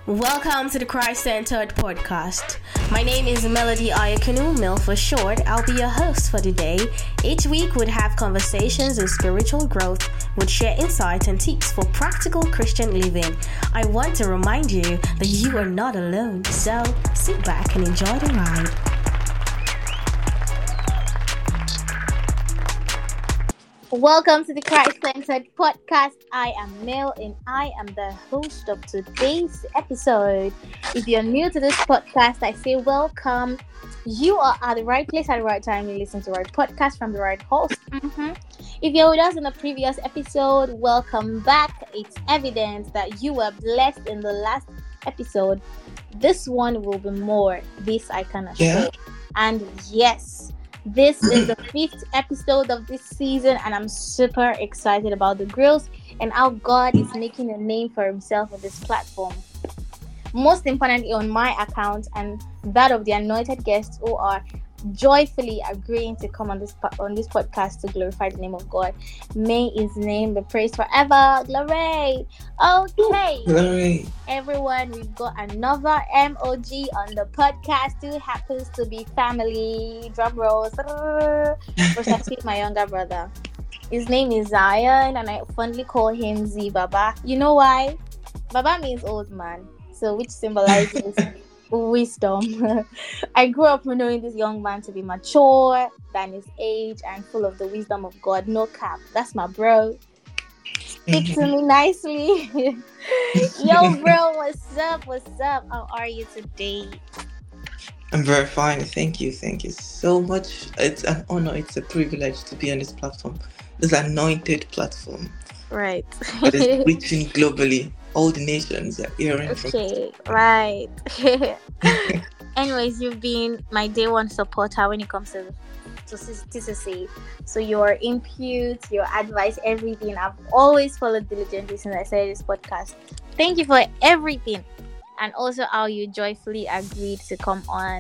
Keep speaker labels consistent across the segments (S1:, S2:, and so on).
S1: Welcome to the Christ-Centered Podcast. My name is Melody Ayakanu, Mel for short. I'll be your host for today. Each week we'd have conversations on spiritual growth, would share insights and tips for practical Christian living. I want to remind you that you are not alone, so sit back and enjoy the ride.
S2: Welcome to the Christ-Centered Podcast. I am Mel and I am the host of today's episode. If you're new to this podcast, I say welcome. You are at the right place at the right time. You listen to the right podcast from the right host. If you're with us in the previous episode, welcome back. It's evident that you were blessed in the last episode. This one will be more. This I can assure. And yes, this is the 5th episode of this season, and I'm super excited about the growth and how God is making a name for himself on this platform. Most importantly, on my account and that of the anointed guests who are joyfully agreeing to come on this podcast to glorify the name of God. May his name be praised forever. Glory. Okay.
S3: Glory.
S2: Everyone, we've got another MOG on the podcast who happens to be family. Drum rolls. Precisely my younger brother. His name is Zion and I fondly call him Z Baba. You know why? Baba means old man, so which symbolizes wisdom. I grew up knowing this young man to be mature than his age and full of the wisdom of God. No cap. That's my bro. Speak to me nicely. Yo, bro, what's up? What's up? How are you today?
S3: I'm very fine. Thank you so much. It's an honor. It's a privilege to be on this platform, this anointed platform.
S2: Right.
S3: That is reaching globally. All the nations are hearing from.
S2: Okay, right. Anyways, you've been my day one supporter when it comes to TCC. So your input, your advice, everything, I've always followed diligently since I started this podcast. Thank you for everything. And also how you joyfully agreed to come on.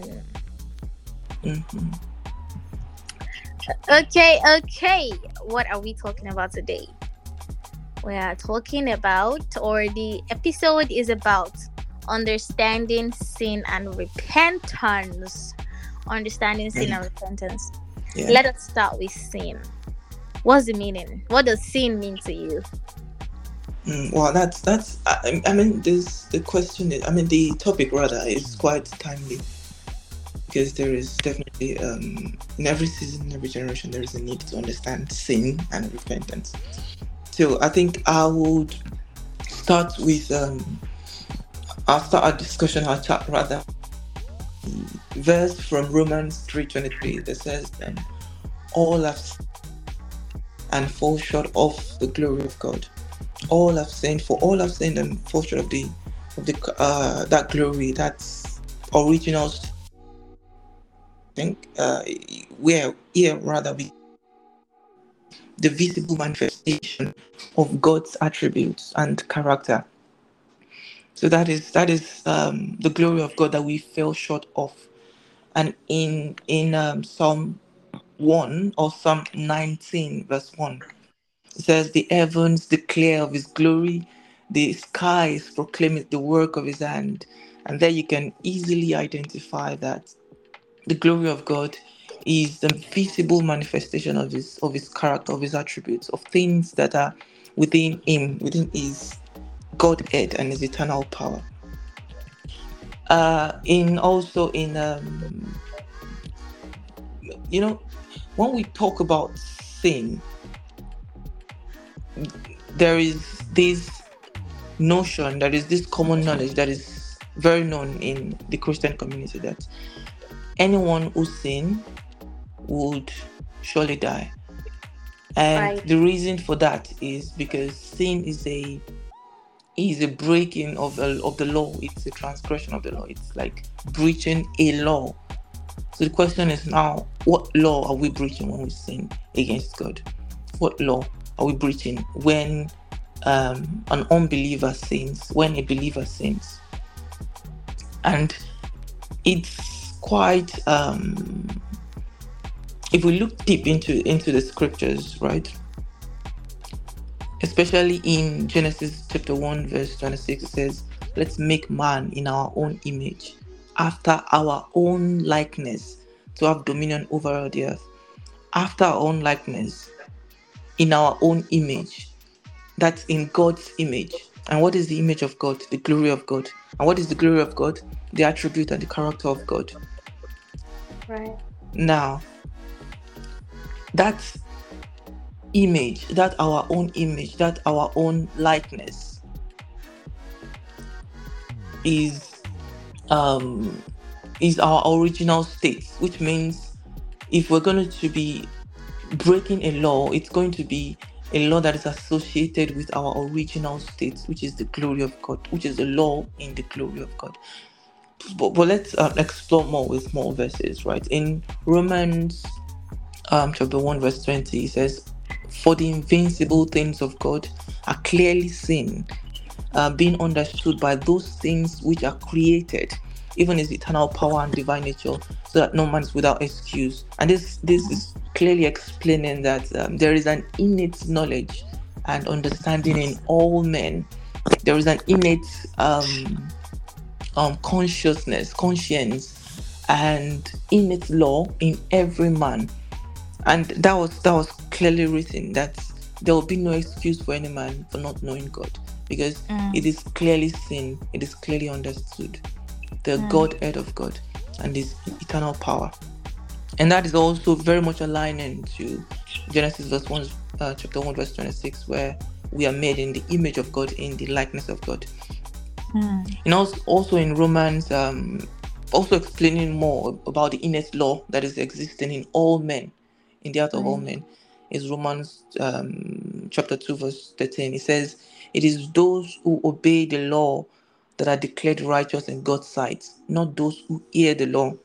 S2: Okay. What are we talking about today? We are talking about, or the episode is about, understanding sin and repentance. Yeah. Let us start with sin. What's the meaning? What does sin mean to you?
S3: Well, that's. The topic rather is quite timely because there is definitely in every season, in every generation, there is a need to understand sin and repentance. So I think I would start with after our discussion, our chat rather, verse from Romans 3:23 that says, all have sinned and fall short of the glory of God. All have sinned and fall short of the that glory, that's original. I think the visible manifestation of God's attributes and character. So that is the glory of God that we fell short of. And in Psalm 1 or Psalm 19 verse 1, it says, the heavens declare of his glory, the skies proclaim the work of his hand. And there you can easily identify that the glory of God is the visible manifestation of his character, of his attributes, of things that are within him, within his Godhead and his eternal power. When we talk about sin, there is this notion, there is this common knowledge that is very known in the Christian community that anyone who sins would surely die. And The reason for that is because sin is a breaking of the law. It's a transgression of the law. It's like breaching a law. So the question is now, what law are we breaching when we sin against God? What law are we breaching when an unbeliever sins, when a believer sins? And it's quite if we look deep into the scriptures, right, especially in Genesis chapter 1 verse 26, it says, let's make man in our own image, after our own likeness, to have dominion over all the earth. After our own likeness, in our own image. That's in God's image. And what is the image of God? The glory of God. And what is the glory of God? The attribute and the character of God.
S2: Right.
S3: Now, that image, that our own image, that our own likeness is our original state, which means if we're going to be breaking a law, it's going to be a law that is associated with our original state, which is the glory of God, which is the law in the glory of God. But let's explore more with more verses, right? In Romans chapter 1 verse 20, it says, "For the invincible things of God are clearly seen, being understood by those things which are created, even his eternal power and divine nature, so that no man is without excuse." And this is clearly explaining that there is an innate knowledge and understanding in all men. There is an innate conscience, and innate law in every man. And that was clearly written, that there will be no excuse for any man for not knowing God, because it is clearly seen, it is clearly understood, the Godhead of God and his eternal power. And that is also very much aligning to Genesis chapter 1 verse 26, where we are made in the image of God, in the likeness of God. And also in Romans, also explaining more about the innate law that is existing in all men, in the heart of all men, is Romans chapter 2 verse 13. It says, "It is those who obey the law that are declared righteous in God's sight, not those who hear the law."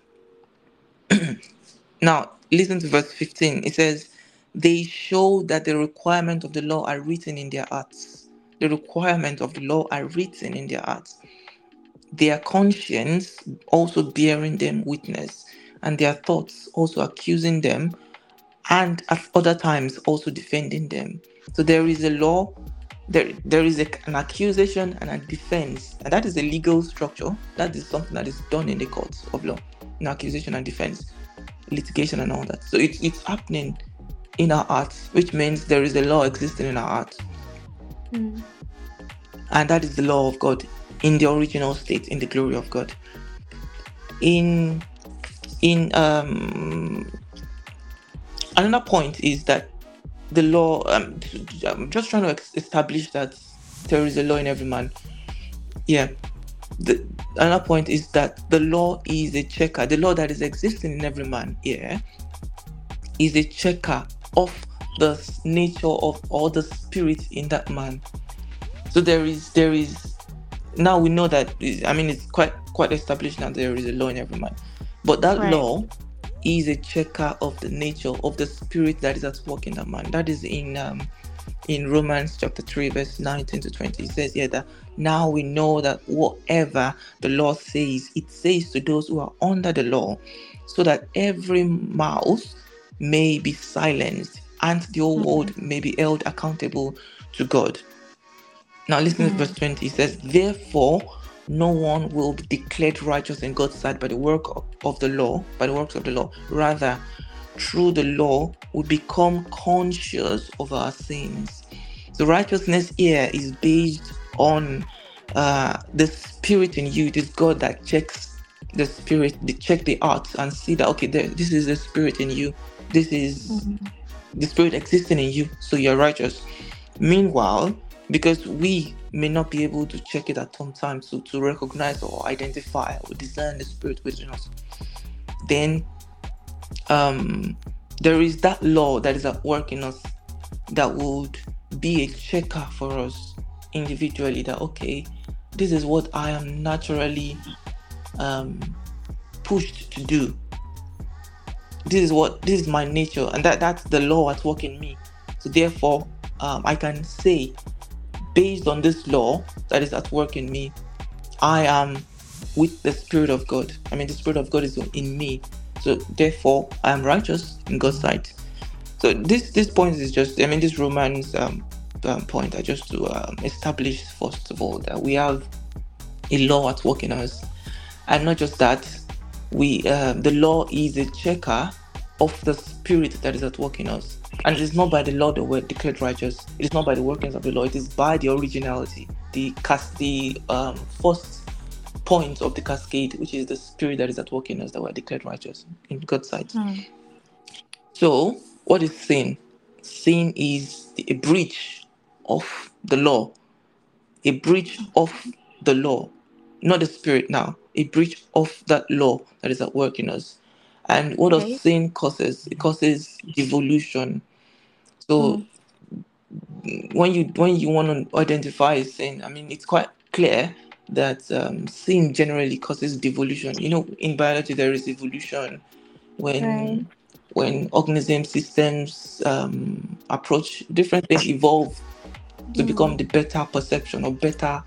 S3: Now, listen to verse 15. It says, "They show that the requirements of the law are written in their hearts." The requirements of the law are written in their hearts. Their conscience also bearing them witness, and their thoughts also accusing them, and at other times also defending them. So there is a law, there is an accusation and a defense, and that is a legal structure. That is something that is done in the courts of law, an accusation and defense, litigation and all that. So it's happening in our hearts, which means there is a law existing in our hearts. And that is the law of God in the original state, in the glory of God. In another point is that the law, I'm just trying to establish that there is a law in every man. Another point is that the law is a checker. The law that is existing in every man here is a checker of the nature of all the spirit in that man. So there is now we know that, it's quite established now there is a law in every man. But that law is a checker of the nature of the spirit that is at work in that man. That is in Romans chapter 3 verse 19 to 20. It says here that now we know that whatever the law says, it says to those who are under the law, so that every mouth may be silenced and the whole world may be held accountable to God. Now listen to verse 20. It says, "Therefore no one will be declared righteous in God's sight by the works of the law. Rather, through the law we become conscious of our sins." So righteousness here is based on the spirit in you. It is God that checks the spirit, they check the heart and see that, okay, this is the spirit in you. This is the spirit existing in you, so you're righteous. Meanwhile, because we may not be able to check it at some time, so to recognize or identify or discern the spirit within us, then there is that law that is at work in us that would be a checker for us individually, that, okay, this is what I am naturally pushed to do. This is my nature, and that's the law at work in me. So therefore, I can say, based on this law that is at work in me, I am with the Spirit of God. The Spirit of God is in me. So therefore, I am righteous in God's sight. So this point is just, this Romans point, I just to establish, first of all, that we have a law at work in us. And not just that, the law is a checker of the spirit that is at work in us. And it is not by the law that we're declared righteous. It is not by the workings of the law. It is by the originality, the first point of the cascade, which is the spirit that is at work in us, that we're declared righteous in God's sight. So, what is sin? Sin is a breach of the law. A breach of the law, not the spirit now. A breach of that law that is at work in us. And what does sin causes? It causes devolution. So when you want to identify sin, I mean, it's quite clear that sin generally causes devolution. You know, in biology there is evolution when organism systems approach different things, evolve to become the better perception or better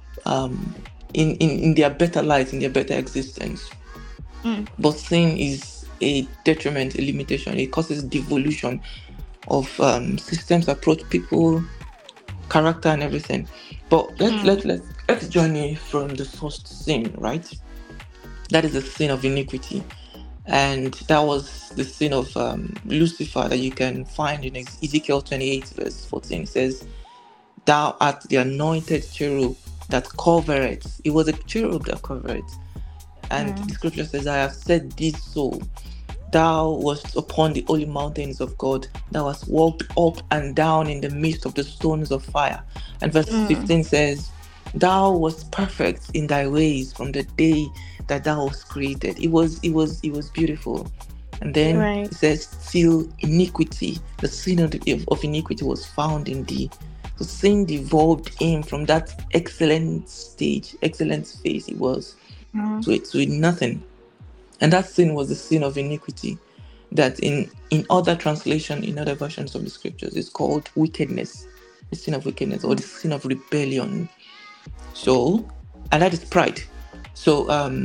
S3: in their better light, in their better existence. But sin is a detriment, a limitation. It causes devolution of systems, approach, people, character, and everything. But let's journey from the first sin, right? That is the sin of iniquity, and that was the sin of Lucifer that you can find in Ezekiel 28 verse 14. It says, "Thou art the anointed cherub that covereth." It was a cherub that covered. And the scripture says, "I have said this so. Thou wast upon the holy mountains of God. Thou hast walked up and down in the midst of the stones of fire." And verse 15 says, "Thou wast perfect in thy ways from the day that thou was created." It was beautiful. And then it says, "Till iniquity, the sin of iniquity was found in thee." So sin devolved him from that excellent stage, excellent space he was, to nothing. And that sin was the sin of iniquity, that in other translation, in other versions of the scriptures, is called wickedness, the sin of wickedness, or the sin of rebellion. So, and that is pride. So,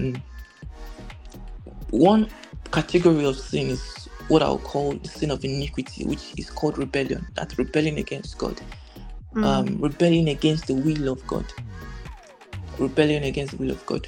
S3: one category of sin is what I'll call the sin of iniquity, which is called rebellion. That's rebelling against God, rebelling against the will of God, rebellion against the will of God.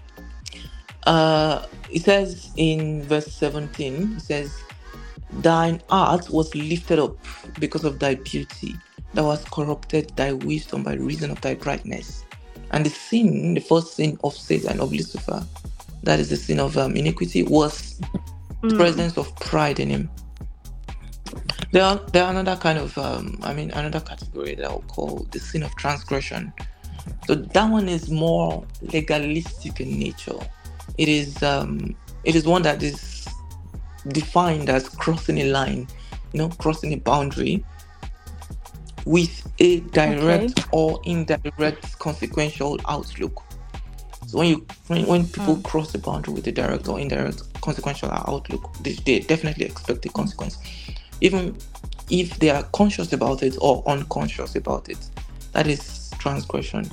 S3: It says in verse 17, it says, "Thine heart was lifted up because of thy beauty. Thou hast corrupted thy wisdom by reason of thy brightness." And the first sin of Satan, of Lucifer, that is the sin of iniquity, was the presence of pride in him. There are another kind of, another category that I'll call the sin of transgression. So that one is more legalistic in nature. It is one that is defined as crossing a line, crossing a boundary with a direct or indirect consequential outlook. So when people cross the boundary with a direct or indirect consequential outlook, they definitely expect a consequence, even if they are conscious about it or unconscious about it. That is transgression.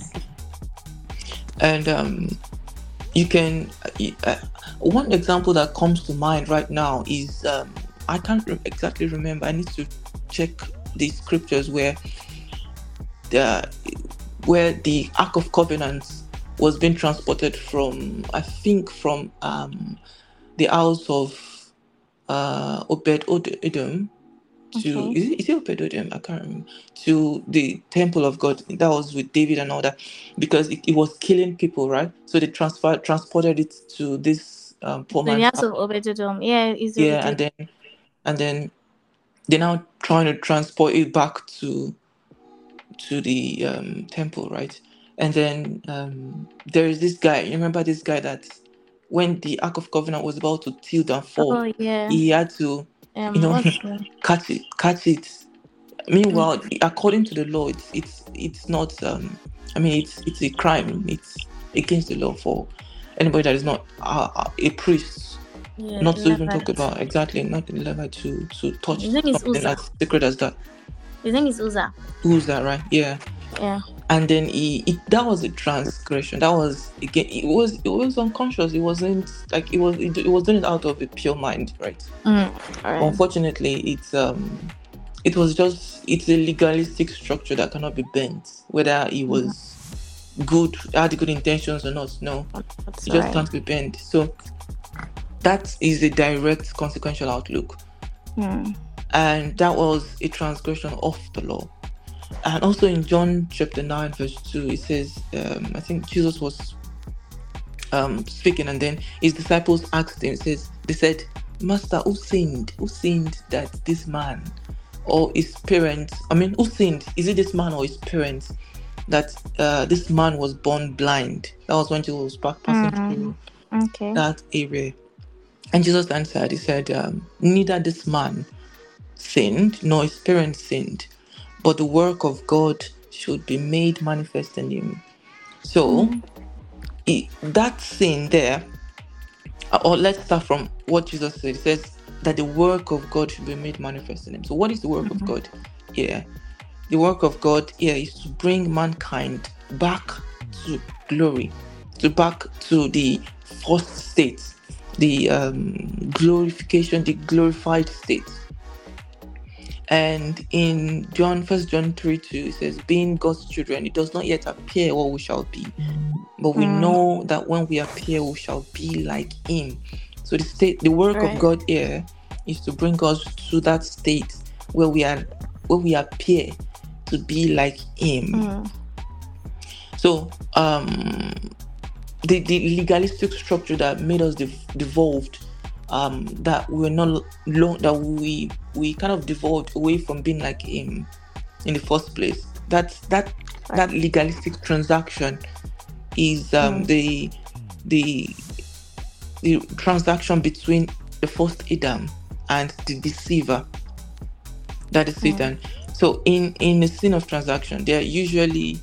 S3: And you can one example that comes to mind right now is I can't exactly remember. I need to check the scriptures where the Ark of Covenant was being transported from the house of Obed-Edom to is it Obed-Edom? I can't remember, to the temple of God. That was with David and all that, because it was killing people, right? So they transported it to this poor man's
S2: house of Obed-Edom.
S3: And then they're now trying to transport it back to the temple, right? And then there is this guy. You remember this guy that when the Ark of Covenant was about to tilt and fall, he had to catch it. Meanwhile, according to the law, it's not. It's a crime. It's against the law for anybody that is not a priest, not to even talk about not in Levite to touch something as sacred as that.
S2: His name is Uzzah.
S3: Uzzah, right? Yeah. And then that was a transgression. That was again. It was unconscious. It wasn't like it was doing it out of a pure mind, right? Unfortunately, it's a legalistic structure that cannot be bent. Whether it was good, had the good intentions or not. No,
S2: That's
S3: you just
S2: right.
S3: can't repent. So that is a direct consequential outlook.
S2: Mm.
S3: And that was a transgression of the law. And also in John chapter 9, verse 2, it says, I think Jesus was speaking, and then his disciples asked him, they said, Master, who sinned? Who sinned that this man or his parents, who sinned? Is it this man or his parents that this man was born blind? That was when Jesus was passing through
S2: Okay.
S3: that area. And Jesus answered, he said, neither this man sinned nor his parents sinned, but the work of God should be made manifest in him. So that sin there, or let's start from what Jesus said. He says that the work of God should be made manifest in him. So what is the work of God here? The work of God here is to bring mankind back to glory, back to the first state, the glorification, the glorified state. And in First John 3:2, it says, being God's children, it does not yet appear what we shall be, but we know that when we appear, we shall be like him. So the work of God here is to bring us to that state where we appear to be like him. So the legalistic structure that made us devolved, that we're not long, that we kind of devolved away from being like him in the first place. That legalistic transaction is the transaction between the first Adam and the deceiver, that is Satan. So in the sin of transaction, there are usually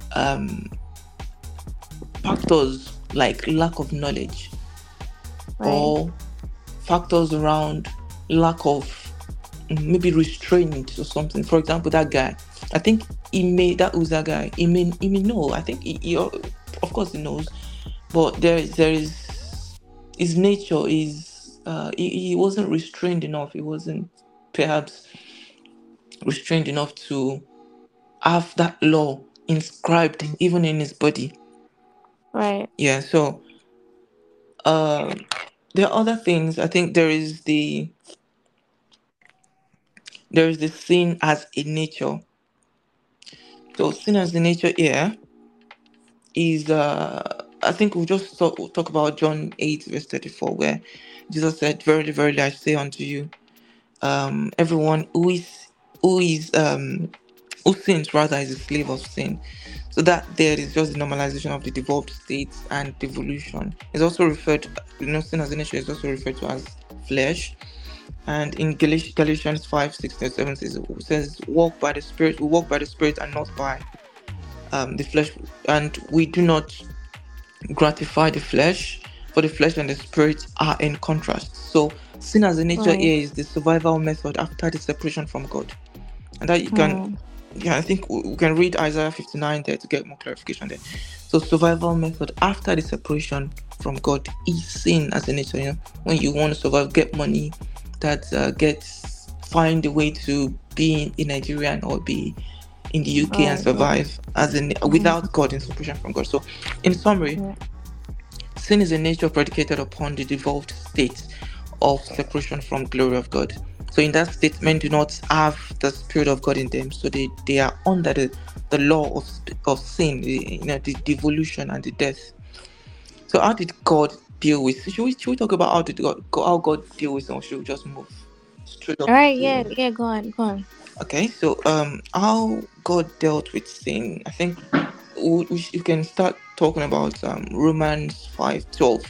S3: factors like lack of knowledge, or factors around lack of maybe restraint or something. For example, that guy, I think he may know. I think he of course he knows, but there is his nature is he wasn't restrained enough. He wasn't perhaps restrained enough to have that law inscribed even in his body.
S2: Right.
S3: Yeah. So there are other things. I think there is the sin as a nature. So sin as a nature here is I think we'll just talk about John 8 verse 34, where Jesus said, verily, verily, I say unto you, everyone who sins rather is a slave of sin. So that there is just the normalization of the devolved state and devolution. It's also referred, sin as a nature is also referred to as flesh. And in Galatians 5:6-7 says, walk by the Spirit. We walk by the Spirit and not by the flesh, and we do not gratify the flesh, for the flesh and the Spirit are in contrast. So sin as a nature here is the survival method after the separation from God. And that you can, I think we can read Isaiah 59 there to get more clarification there. So survival method after the separation from God is sin as a nature. When you want to survive, get money, that find a way to be in Nigeria or be in the UK and survive without God, in separation from God. So in summary, sin is a nature predicated upon the devolved state of separation from glory of God. So in that state, men do not have the Spirit of God in them. So they are under the law of sin, the devolution and the death. So how did God deal with? Should we talk about how God deal with, or should we just move straight up?
S2: All right. Yeah. Go on.
S3: Okay. So how God dealt with sin? I think we can start talking about Romans 5:12,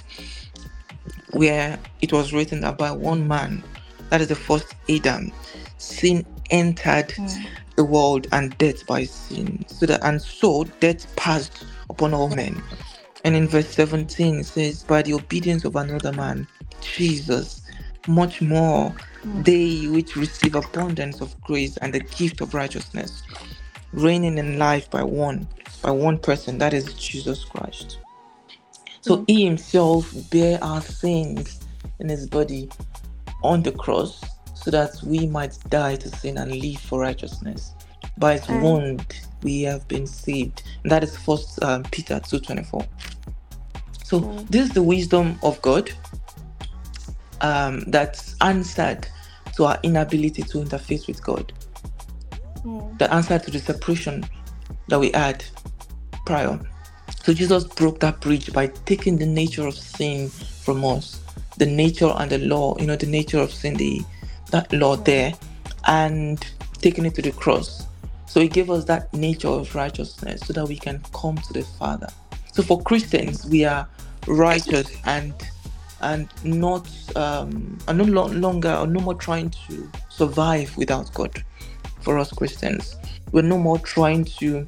S3: where it was written that by one man, that is the first Adam, sin entered the world, and death by sin. So death passed upon all men. And in verse 17 it says, by the obedience of another man, Jesus, much more they which receive abundance of grace and the gift of righteousness, reigning in life by one person, that is Jesus Christ. So he himself bare our sins in his body on the cross, so that we might die to sin and live for righteousness. By his wound we have been saved. And that is First Peter 2:24. So this is the wisdom of God that's answered to our inability to interface with God. The answer to the separation that we had prior. So Jesus broke that bridge by taking the nature of sin from us, the nature and the law, the nature of sin, that law there, and taking it to the cross. So he gave us that nature of righteousness so that we can come to the Father. So for Christians, we are righteous and not no longer or no more trying to survive without God. For us Christians, we're no more trying to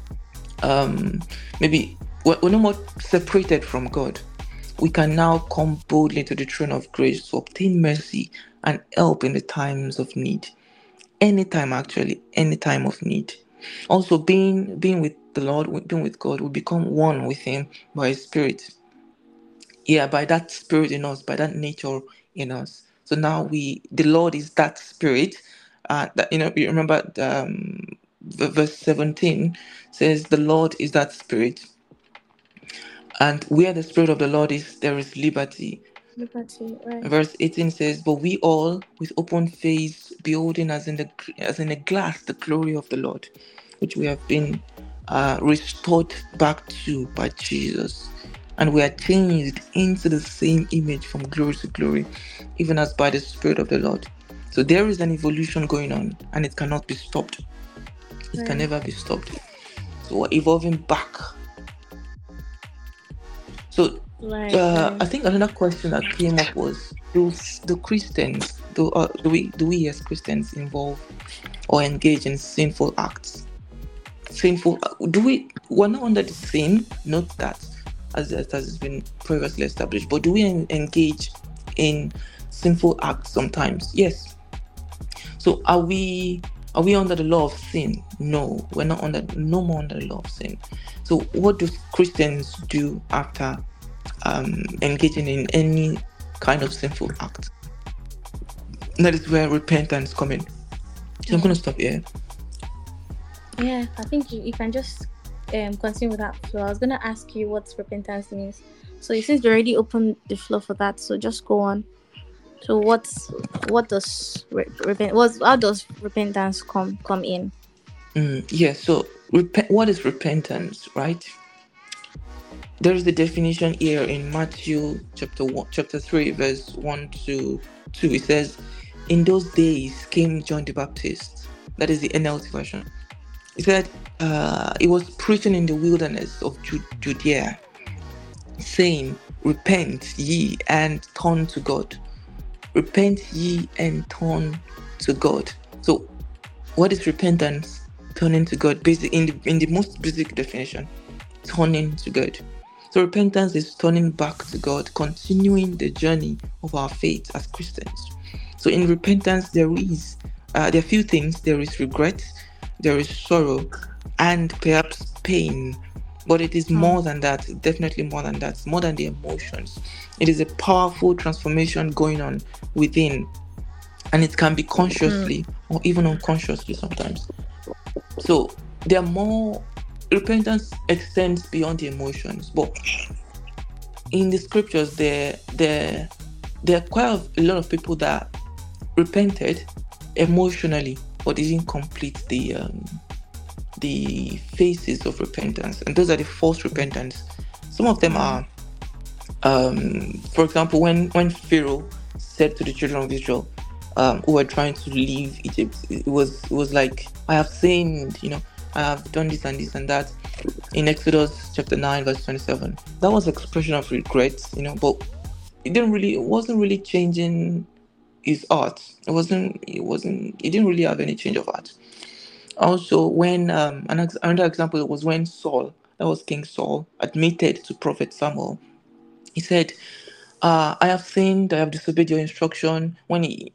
S3: we're no more separated from God. We can now come boldly to the throne of grace to obtain mercy and help in the times of need. Any time of need. Also, being with the Lord, being with God, we become one with Him by His Spirit. Yeah, by that Spirit in us, by that nature in us. So now the Lord is that Spirit. That you remember verse 17 says the Lord is that Spirit, and where the Spirit of the Lord is, there is liberty.
S2: Right.
S3: Verse 18 says, but we all with open face beholding as in a glass the glory of the Lord, which we have been restored back to by Jesus, and we are changed into the same image from glory to glory, even as by the Spirit of the Lord. So there is an evolution going on, and it cannot be stopped. It can never be stopped. So we're evolving back. So I think another question that came up was, do Christians, do we as Christians involve or engage in sinful acts? We're not under the sin, note that, as has been previously established, but do we engage in sinful acts sometimes? Yes. So are we under the law of sin? No, we're not no more under the law of sin. So what do Christians do after engaging in any kind of sinful act? That is where repentance comes in. So I'm going to stop here.
S2: Yeah, I think you can just continue with that flow. I was going to ask you what repentance means. So since you already opened the floor for that, so just go on. So how does repentance come in?
S3: So what is repentance, right? There is the definition here in Matthew chapter 3, verse 1 to 2. It says, in those days came John the Baptist. That is the NLT version. He said, he was preaching in the wilderness of Judea, saying, repent ye and turn to God. Repent ye and turn to God. So what is repentance? Turning to God. In the most basic definition, turning to God. So repentance is turning back to God, continuing the journey of our faith as Christians. So in repentance, there are a few things. There is regret, there is sorrow, and perhaps pain. But it is more than that, definitely more than that, more than the emotions. It is a powerful transformation going on within, and it can be consciously or even unconsciously sometimes. So there are more. Repentance extends beyond the emotions, but in the scriptures, there are quite a lot of people that repented emotionally, but didn't complete the phases of repentance, and those are the false repentance. Some of them are, for example, when Pharaoh said to the children of Israel, who were trying to leave Egypt, it was like, I have sinned, I have done this and this and that. In Exodus chapter 9, verse 27, that was expression of regret, but it wasn't really changing his heart. He didn't really have any change of heart. Also, when another example was when Saul, that was King Saul, admitted to Prophet Samuel. He said, I have sinned, I have disobeyed your instruction, when he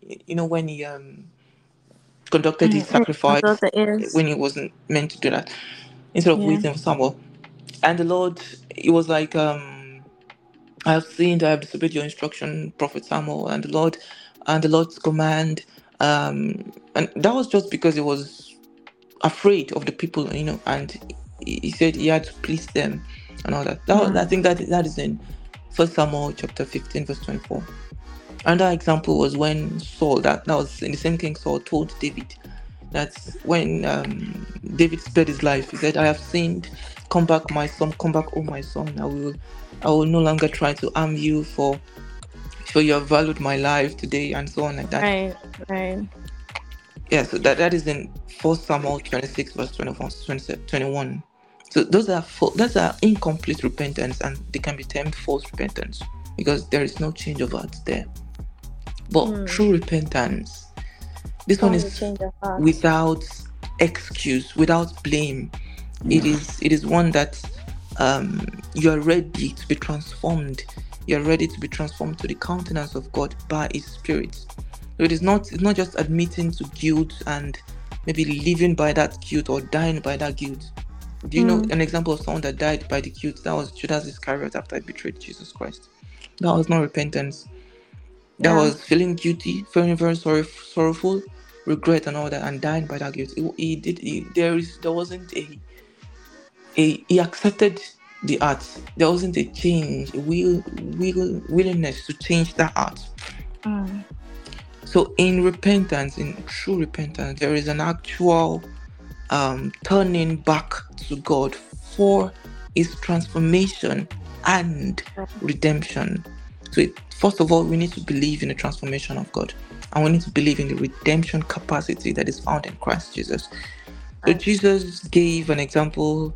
S3: conducted his sacrifice when he wasn't meant to do that, instead of waiting for Samuel. And the Lord, it was like, I have sinned, I have disobeyed your instruction, Prophet Samuel, and the Lord's command, and that was just because it was afraid of the people, and he said he had to please them and all that. I
S2: Mm.
S3: think that is in 1 Samuel chapter 15 verse 24. Another example was when Saul, that was in the same King Saul, told David that when David spared his life, he said, "I have sinned. Come back, my son. Come back, oh my son. I will no longer try to harm you, for you have valued my life today," and so on like that.
S2: Right. Right.
S3: Yeah, so that is in 1 Samuel 26 verse 24 to 21. So those are incomplete repentance, and they can be termed false repentance because there is no change of heart there. But true repentance, this one
S2: Only
S3: is
S2: change of heart.
S3: without excuse, without blame. It is one that you are ready to be transformed. You are ready to be transformed to the countenance of God by His Spirit. So it's not just admitting to guilt and maybe living by that guilt or dying by that guilt. Do you know an example of someone that died by the guilt? That was Judas Iscariot after he betrayed Jesus Christ. That was not repentance. That
S2: Yeah.
S3: was feeling guilty, feeling very sorrowful, regret and all that, and dying by that guilt. There wasn't he accepted the art. There wasn't a change, willingness to change that art.
S2: Mm.
S3: So in repentance, in true repentance, there is an actual turning back to God for His transformation and redemption. So first of all, we need to believe in the transformation of God, and we need to believe in the redemption capacity that is found in Christ Jesus. So Jesus gave an example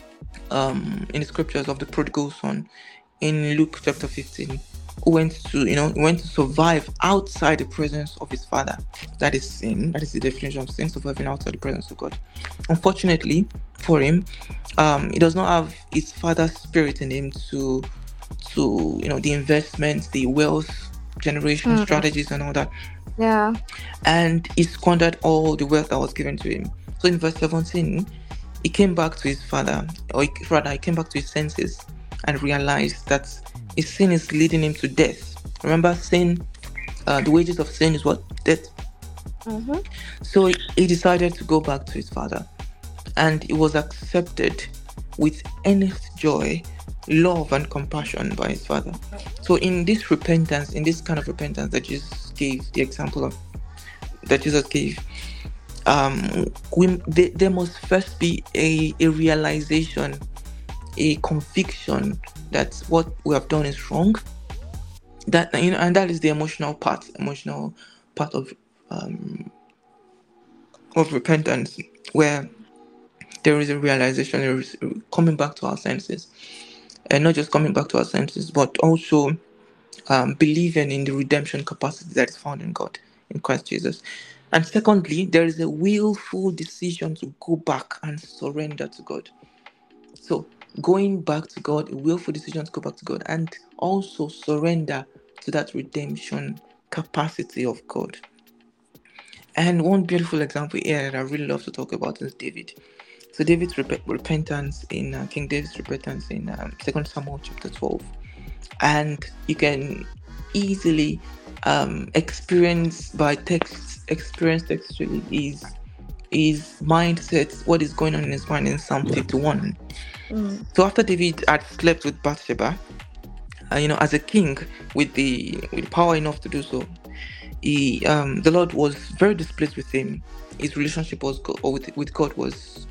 S3: in the scriptures of the prodigal son in Luke chapter 15, who went to survive outside the presence of his father. That is sin. That is the definition of sin, surviving outside the presence of God. Unfortunately for him, he does not have his father's spirit in him to the investments, the wealth generation strategies and all that.
S2: Yeah.
S3: And he squandered all the wealth that was given to him. So in verse 17, he came back to his father, or he came back to his senses and realized that his sin is leading him to death. Remember, sin, the wages of sin is what? Death. So he decided to go back to his father, and he was accepted with earnest joy, love, and compassion by his father. So in this repentance, in this kind of repentance that Jesus gave, the example of that Jesus gave, there must first be a realization, a conviction that what we have done is wrong. That and that is the emotional part of repentance, where there is a realization, there is coming back to our senses, and not just coming back to our senses, but also believing in the redemption capacity that is found in God, in Christ Jesus. And secondly, there is a willful decision to go back and surrender to God. So going back to God, a willful decision to go back to God, and also surrender to that redemption capacity of God. And one beautiful example here that I really love to talk about is David. So David's repentance in King David's repentance in 2 Samuel chapter 12. And you can easily experience textually his mindset, what is going on in his mind in Psalm 51. So after David had slept with Bathsheba, as a king with the power enough to do so, the Lord was very displeased with him. His relationship with God was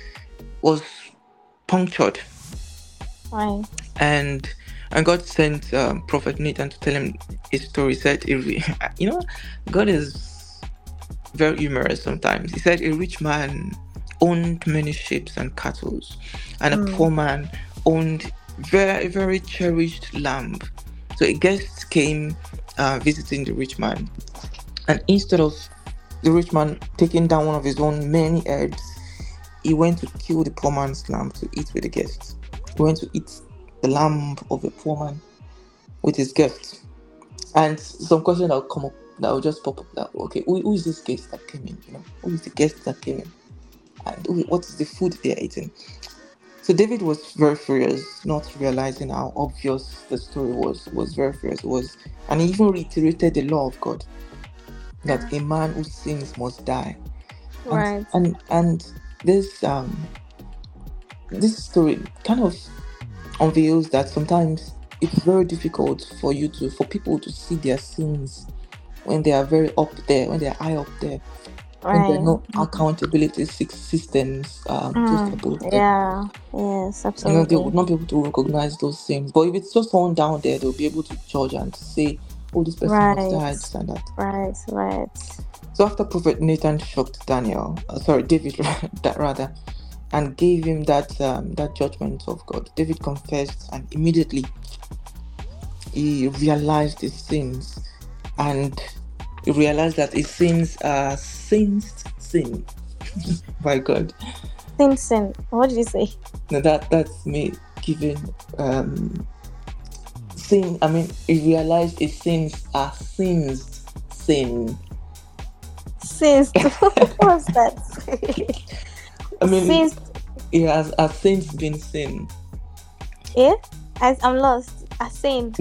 S3: punctured.
S2: Right.
S3: And God sent Prophet Nathan to tell him his story. He said, God is very humorous sometimes. He said a rich man owned many sheep and cattle, and a poor man owned very, very cherished lamb. So a guest came visiting the rich man, and instead of the rich man taking down one of his own many herds, he went to kill the poor man's lamb to eat with the guests. He went to eat the lamb of a poor man with his guests. And some question that will come up, that will just pop up, that okay, who is this guest that came in? Who is the guest that came in? And what is the food they are eating? So David was very furious, not realizing how obvious the story was very furious. And he even reiterated the law of God, that a man who sins must die.
S2: Right.
S3: And this this story kind of unveils that sometimes it's very difficult for people to see their sins when they are very up there, when they are high up there, when there are
S2: Right.
S3: no accountability systems to support them.
S2: Yeah. Yes,
S3: They would
S2: absolutely.
S3: not be able to recognize those things. But if it's just someone down there, they'll be able to judge and say, "Oh, this person has
S2: Right.
S3: died, this and that."
S2: Right. Right.
S3: So after Prophet Nathan shocked David, that rather, and gave him that judgment of God, David confessed, and immediately he realized his sins, and he realized that his sins are sin by God.
S2: Sin. What did you say?
S3: Now that's me giving sin. I mean, he realized his sins are sin.
S2: Sins. What's that?
S3: I mean,
S2: Sins.
S3: he has sins been sin.
S2: Yeah. I'm lost. A saint.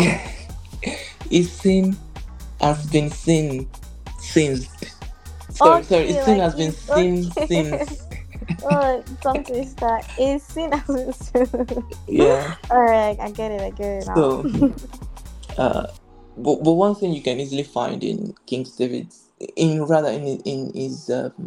S3: His sin has been sin since. Sorry, his
S2: Okay,
S3: sin
S2: like
S3: has been
S2: it's
S3: sin
S2: okay.
S3: since.
S2: Oh, tongue twister. Is sin as a
S3: Yeah.
S2: All right, I get it. I get it now.
S3: So, uh, but one thing you can easily find in King David, in his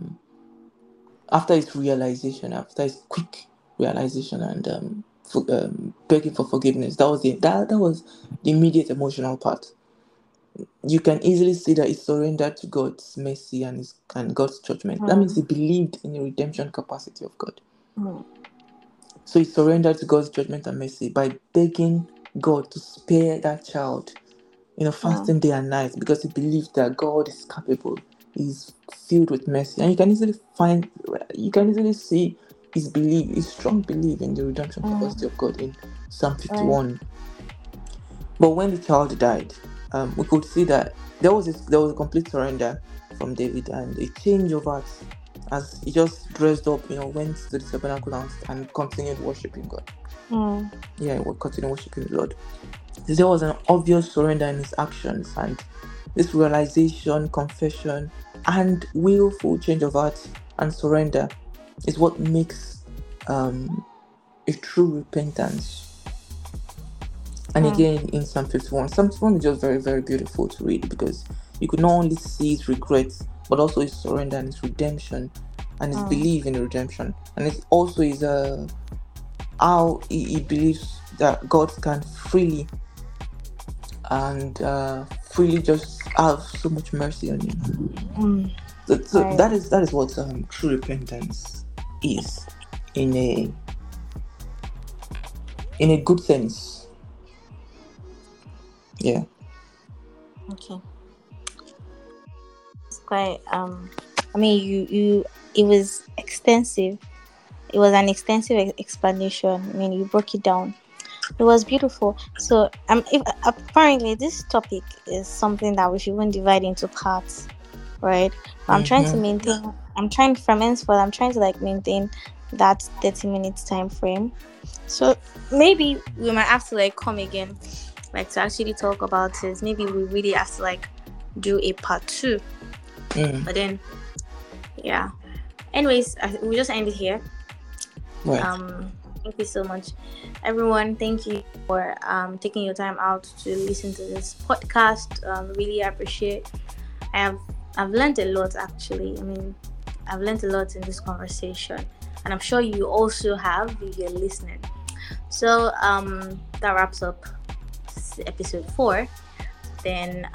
S3: after his realization, after his quick realization, and begging for forgiveness, that was the immediate emotional part. You can easily see that he surrendered to God's mercy and God's judgment. That means he believed in the redemption capacity of God.
S2: Mm.
S3: So he surrendered to God's judgment and mercy by begging God to spare that child, fasting day and night, because he believed that God is capable. He's filled with mercy. And you can easily see his strong belief in the redemption capacity of God in Psalm
S2: Right.
S3: 51. But when the child died, we could see that there was a complete surrender from David and a change of heart as he just dressed up, went to the tabernacle and continued worshiping God. Yeah, he would continue worshiping the Lord. There was an obvious surrender in his actions, and this realization, confession, and willful change of heart and surrender is what makes a true repentance. And again, in Psalm 51 is just very, very beautiful to read, because you could not only see his regrets, but also his surrender and his redemption and his belief in redemption. And it also is how he believes that God can freely just have so much mercy on him. So
S2: Right.
S3: that is what true repentance is in a good sense. Yeah.
S2: Okay. It's quite I mean you it was extensive. It was an extensive explanation. I mean, you broke it down. It was beautiful. So apparently this topic is something that we should even divide into parts, right? But I'm trying to maintain. I'm trying from henceforth. I'm trying to maintain that 30 minutes time frame. So maybe we might have to come again, to actually talk about it. Maybe we really have to do a part 2. But then, yeah. Anyways, we'll just end it here.
S3: Right.
S2: Thank you so much, everyone. Thank you for taking your time out to listen to this podcast. Really appreciate. I've learned a lot, actually. I mean, I've learned a lot in this conversation, and I'm sure you also have if you're listening. So that wraps up episode 4. Then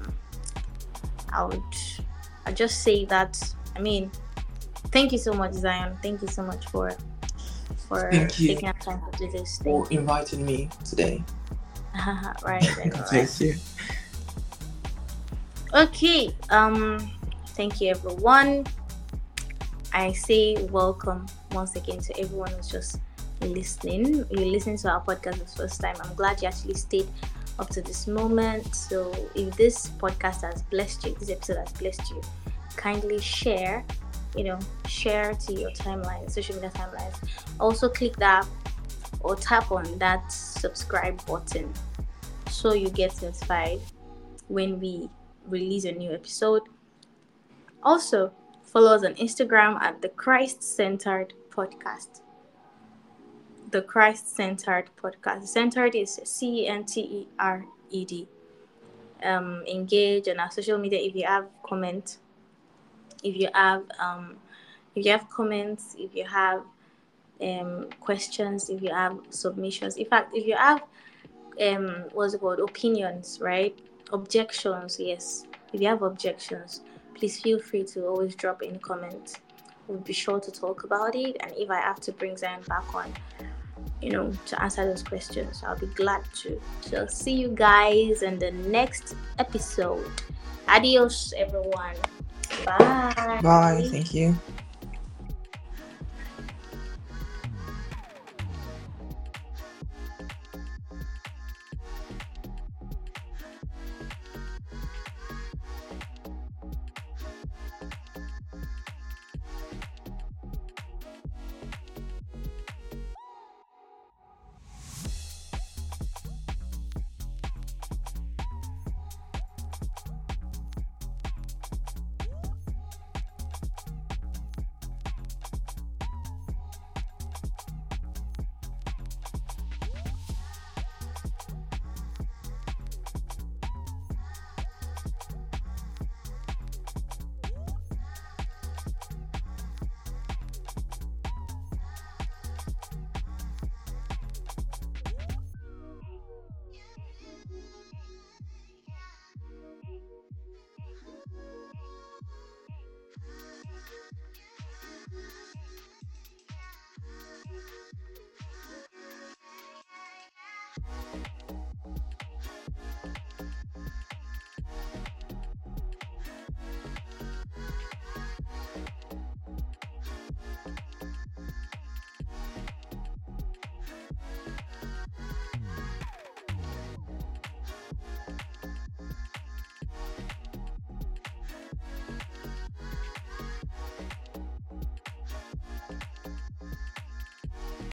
S2: I'll just say that, I mean, thank you so much, Zion. Thank you so much for taking our time to do this.
S3: For inviting me today.
S2: Right.
S3: Bless you.
S2: Okay. Thank you, everyone. I say welcome once again to everyone who's just listening. You're listening to our podcast for the first time. I'm glad you actually stayed up to this moment. So if this podcast has blessed you, this episode has blessed you, kindly share to your timeline, social media timelines. Also click that or tap on that subscribe button so you get notified when we release a new episode. Also follow us on Instagram at the Christ Centered podcast. The Christ-centered podcast. Centered is CENTERED. Engage on our social media if you have comments. If you have comments, if you have questions, if you have submissions, in fact, if you have what's it called, opinions, right? Objections, yes. If you have objections, please feel free to always drop in comments. We'll be sure to talk about it, and if I have to bring Zion back on, to answer those questions, I'll be glad to. So see you guys in the next episode. Adios, everyone. Bye.
S3: Bye. Thank you.